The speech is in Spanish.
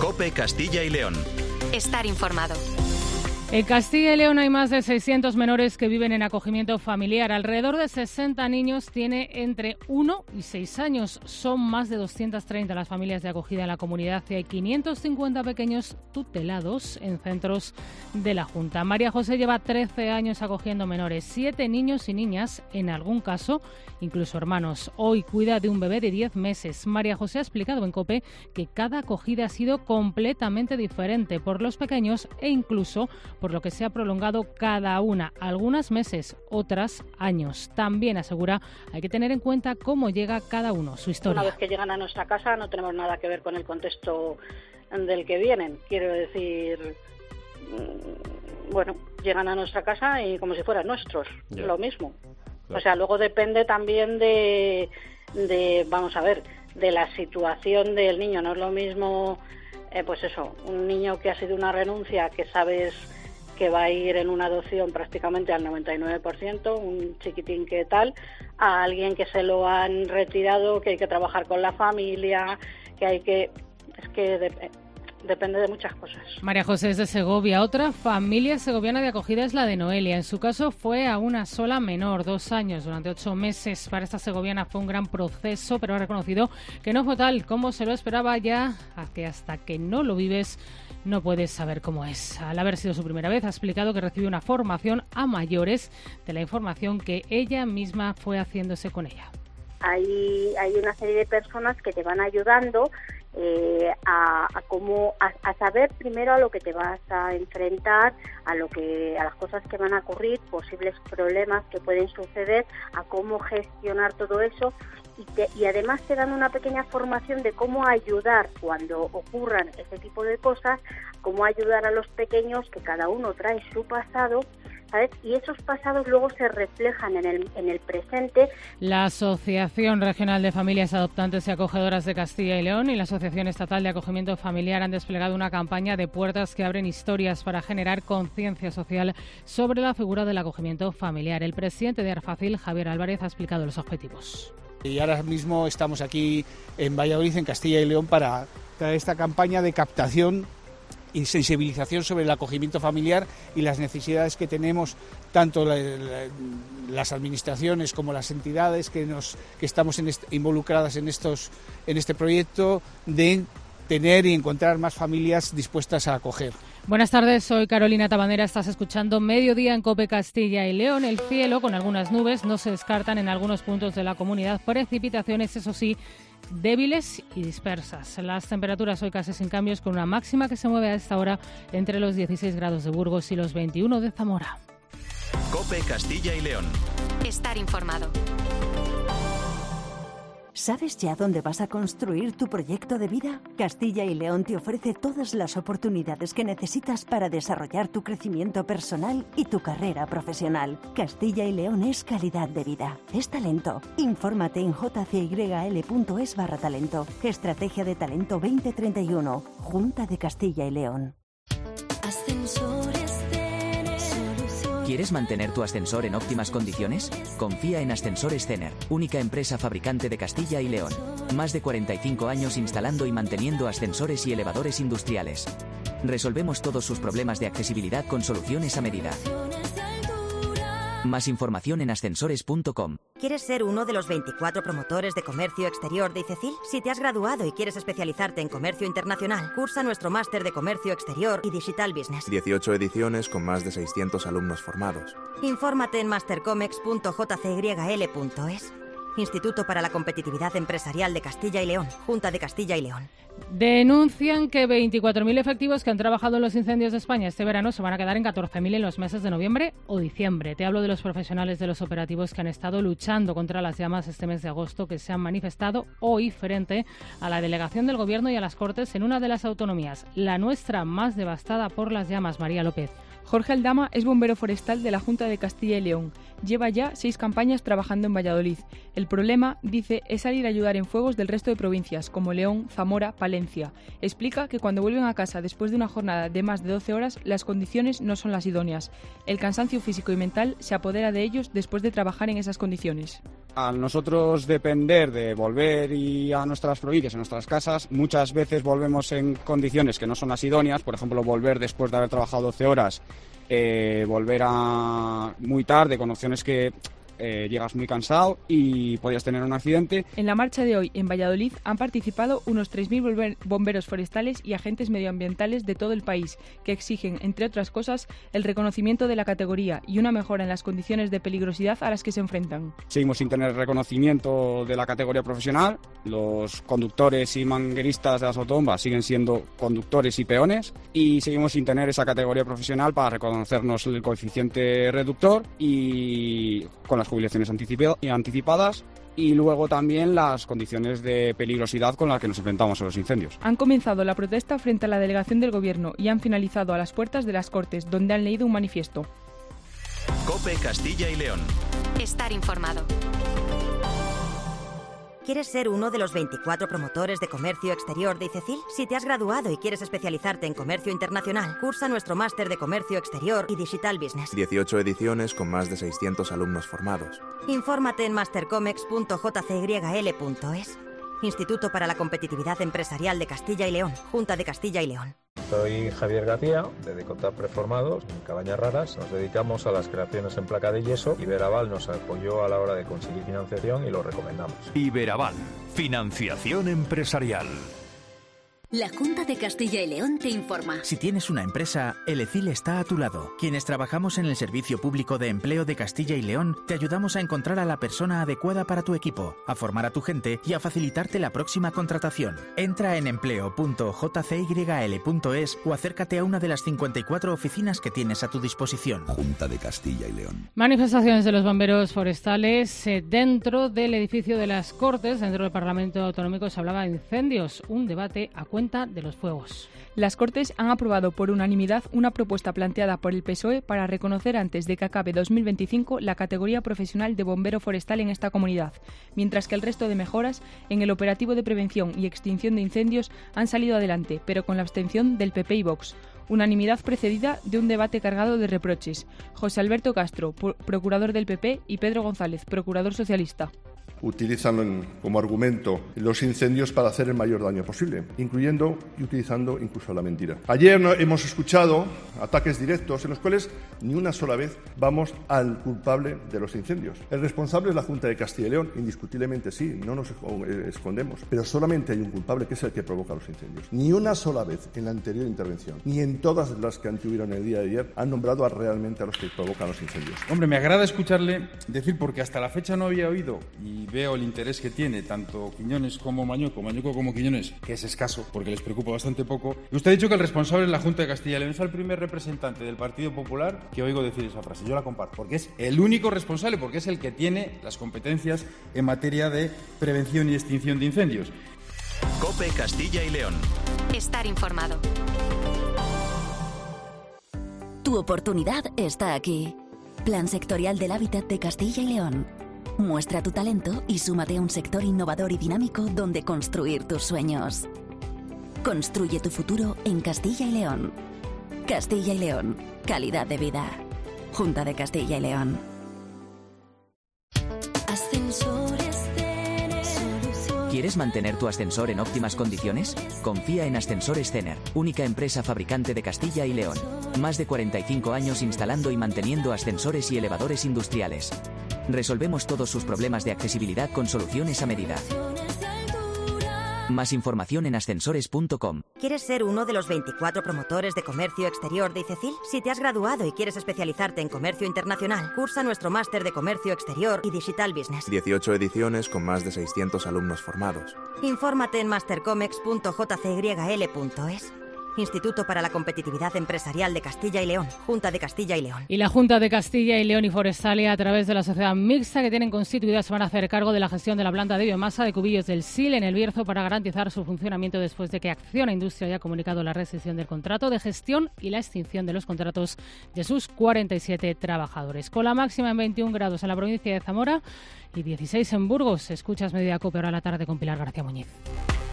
COPE Castilla y León. Estar informado. En Castilla y León hay más de 600 menores que viven en acogimiento familiar. Alrededor de 60 niños tiene entre 1 y 6 años. Son más de 230 las familias de acogida en la comunidad y hay 550 pequeños tutelados en centros de la Junta. María José lleva 13 años acogiendo menores, 7 niños y niñas, en algún caso incluso hermanos. Hoy cuida de un bebé de 10 meses. María José ha explicado en COPE que cada acogida ha sido completamente diferente por los pequeños e incluso por lo que se ha prolongado cada una, algunas meses, otras años. También asegura hay que tener en cuenta cómo llega cada uno, su historia. Una vez que llegan a nuestra casa no tenemos nada que ver con el contexto del que vienen. Quiero decir, llegan a nuestra casa y como si fueran nuestros, lo mismo. Claro. O sea, luego depende también de la situación del niño. No es lo mismo, un niño que ha sido una renuncia, que sabes que va a ir en una adopción prácticamente al 99%, un chiquitín que tal, a alguien que se lo han retirado, que hay que trabajar con la familia, depende de muchas cosas. María José es de Segovia. Otra familia segoviana de acogida es la de Noelia. En su caso fue a una sola menor, 2 años, durante 8 meses. Para esta segoviana fue un gran proceso, pero ha reconocido que no fue tal como se lo esperaba, ya que hasta que no lo vives no puedes saber cómo es. Al haber sido su primera vez, ha explicado que recibió una formación a mayores de la información que ella misma fue haciéndose con ella. Hay una serie de personas que te van ayudando a saber primero a lo que te vas a enfrentar, a las cosas que van a ocurrir, posibles problemas que pueden suceder, a cómo gestionar todo eso. Y además te dan una pequeña formación de cómo ayudar cuando ocurran ese tipo de cosas, cómo ayudar a los pequeños, que cada uno trae su pasado, ¿sabes? Y esos pasados luego se reflejan en el presente. La Asociación Regional de Familias Adoptantes y Acogedoras de Castilla y León y la Asociación Estatal de Acogimiento Familiar han desplegado una campaña de puertas que abren historias para generar conciencia social sobre la figura del acogimiento familiar. El presidente de Arfacil, Javier Álvarez, ha explicado los objetivos. Y ahora mismo estamos aquí en Valladolid, en Castilla y León, para esta campaña de captación y sensibilización sobre el acogimiento familiar y las necesidades que tenemos tanto las administraciones como las entidades que estamos involucradas en este proyecto, de tener y encontrar más familias dispuestas a acoger. Buenas tardes, soy Carolina Tabanera, estás escuchando Mediodía en COPE Castilla y León. El cielo con algunas nubes, no se descartan en algunos puntos de la comunidad precipitaciones, eso sí, débiles y dispersas. Las temperaturas hoy casi sin cambios, con una máxima que se mueve a esta hora entre los 16 grados de Burgos y los 21 de Zamora. COPE Castilla y León. Estar informado. ¿Sabes ya dónde vas a construir tu proyecto de vida? Castilla y León te ofrece todas las oportunidades que necesitas para desarrollar tu crecimiento personal y tu carrera profesional. Castilla y León es calidad de vida, es talento. Infórmate en jcyl.es/talento. Estrategia de Talento 2031. Junta de Castilla y León. ¿Quieres mantener tu ascensor en óptimas condiciones? Confía en Ascensores Cener, única empresa fabricante de Castilla y León. Más de 45 años instalando y manteniendo ascensores y elevadores industriales. Resolvemos todos sus problemas de accesibilidad con soluciones a medida. Más información en ascensores.com. ¿Quieres ser uno de los 24 promotores de comercio exterior de ICECIL? Si te has graduado y quieres especializarte en comercio internacional, cursa nuestro máster de comercio exterior y digital business. 18 ediciones con más de 600 alumnos formados. Infórmate en mastercomex.jcyl.es. Instituto para la Competitividad Empresarial de Castilla y León, Junta de Castilla y León. Denuncian que 24.000 efectivos que han trabajado en los incendios de España este verano se van a quedar en 14.000 en los meses de noviembre o diciembre. Te hablo de los profesionales de los operativos que han estado luchando contra las llamas este mes de agosto, que se han manifestado hoy frente a la delegación del Gobierno y a las Cortes en una de las autonomías, la nuestra más devastada por las llamas. María López. Jorge Aldama es bombero forestal de la Junta de Castilla y León. Lleva ya 6 campañas trabajando en Valladolid. El problema, dice, es salir a ayudar en fuegos del resto de provincias, como León, Zamora, Palencia. Explica que cuando vuelven a casa después de una jornada de más de 12 horas, las condiciones no son las idóneas. El cansancio físico y mental se apodera de ellos después de trabajar en esas condiciones. Al nosotros depender de volver a nuestras provincias, a nuestras casas, muchas veces volvemos en condiciones que no son las idóneas. Por ejemplo, volver después de haber trabajado 12 horas, volver muy tarde, con opciones que llegas muy cansado y podías tener un accidente. En la marcha de hoy en Valladolid han participado unos 3.000 bomberos forestales y agentes medioambientales de todo el país, que exigen, entre otras cosas, el reconocimiento de la categoría y una mejora en las condiciones de peligrosidad a las que se enfrentan. Seguimos sin tener reconocimiento de la categoría profesional. Los conductores y mangueristas de las autobombas siguen siendo conductores y peones, y seguimos sin tener esa categoría profesional para reconocernos el coeficiente reductor y con las jubilaciones anticipadas, y luego también las condiciones de peligrosidad con las que nos enfrentamos a los incendios. Han comenzado la protesta frente a la delegación del Gobierno y han finalizado a las puertas de las Cortes, donde han leído un manifiesto. COPE Castilla y León. Estar informado. ¿Quieres ser uno de los 24 promotores de comercio exterior de ICECIL? Si te has graduado y quieres especializarte en comercio internacional, cursa nuestro máster de comercio exterior y digital business. 18 ediciones con más de 600 alumnos formados. Infórmate en mastercomex.jcgl.es. Instituto para la Competitividad Empresarial de Castilla y León, Junta de Castilla y León. Soy Javier García, de Decotap Preformados, en Cabañas Raras. Nos dedicamos a las creaciones en placa de yeso. Iberaval nos apoyó a la hora de conseguir financiación y lo recomendamos. Iberaval, financiación empresarial. La Junta de Castilla y León te informa. Si tienes una empresa, el ECIL está a tu lado. Quienes trabajamos en el Servicio Público de Empleo de Castilla y León, te ayudamos a encontrar a la persona adecuada para tu equipo, a formar a tu gente y a facilitarte la próxima contratación. Entra en empleo.jcyl.es o acércate a una de las 54 oficinas que tienes a tu disposición. Junta de Castilla y León. Manifestaciones de los bomberos forestales dentro del edificio de las Cortes, dentro del Parlamento Autonómico. Se hablaba de incendios, un debate a cuenta de los fuegos. Las Cortes han aprobado por unanimidad una propuesta planteada por el PSOE para reconocer antes de que acabe 2025 la categoría profesional de bombero forestal en esta comunidad, mientras que el resto de mejoras en el operativo de prevención y extinción de incendios han salido adelante, pero con la abstención del PP y Vox. Unanimidad precedida de un debate cargado de reproches. José Alberto Castro, procurador del PP, y Pedro González, procurador socialista. Utilizan como argumento los incendios para hacer el mayor daño posible, incluyendo y utilizando incluso la mentira. Ayer hemos escuchado ataques directos en los cuales ni una sola vez vamos al culpable de los incendios. El responsable es la Junta de Castilla y León, indiscutiblemente sí, no nos escondemos, pero solamente hay un culpable, que es el que provoca los incendios. Ni una sola vez en la anterior intervención, ni en todas las que antuvieron el día de ayer, han nombrado realmente a los que provocan los incendios. Hombre, me agrada escucharle decir, porque hasta la fecha no había oído, y veo el interés que tiene tanto Quiñones como Mañueco como Quiñones, que es escaso porque les preocupa bastante poco. Y usted ha dicho que el responsable es la Junta de Castilla y León. Es el primer representante del Partido Popular que oigo decir esa frase. Yo la comparto, porque es el único responsable, porque es el que tiene las competencias en materia de prevención y extinción de incendios. COPE Castilla y León. Estar informado. Tu oportunidad está aquí. Plan Sectorial del Hábitat de Castilla y León. Muestra tu talento y súmate a un sector innovador y dinámico donde construir tus sueños. Construye tu futuro en Castilla y León. Castilla y León. Calidad de vida. Junta de Castilla y León. ¿Quieres mantener tu ascensor en óptimas condiciones? Confía en Ascensores Zener, única empresa fabricante de Castilla y León. Más de 45 años instalando y manteniendo ascensores y elevadores industriales. Resolvemos todos sus problemas de accesibilidad con soluciones a medida. Más información en ascensores.com. ¿Quieres ser uno de los 24 promotores de comercio exterior de ICECIL? Si te has graduado y quieres especializarte en comercio internacional, cursa nuestro máster de comercio exterior y digital business. 18 ediciones con más de 600 alumnos formados. Infórmate en mastercomex.jcgl.es. Instituto para la Competitividad Empresarial de Castilla y León, Junta de Castilla y León. Y la Junta de Castilla y León y Forestalia, a través de la sociedad mixta que tienen constituida, se van a hacer cargo de la gestión de la planta de biomasa de Cubillos del Sil en El Bierzo para garantizar su funcionamiento después de que Acciona Industria haya comunicado la rescisión del contrato de gestión y la extinción de los contratos de sus 47 trabajadores. Con la máxima en 21 grados en la provincia de Zamora y 16 en Burgos. Escuchas Mediodía Cope ahora a la tarde con Pilar García Muñiz.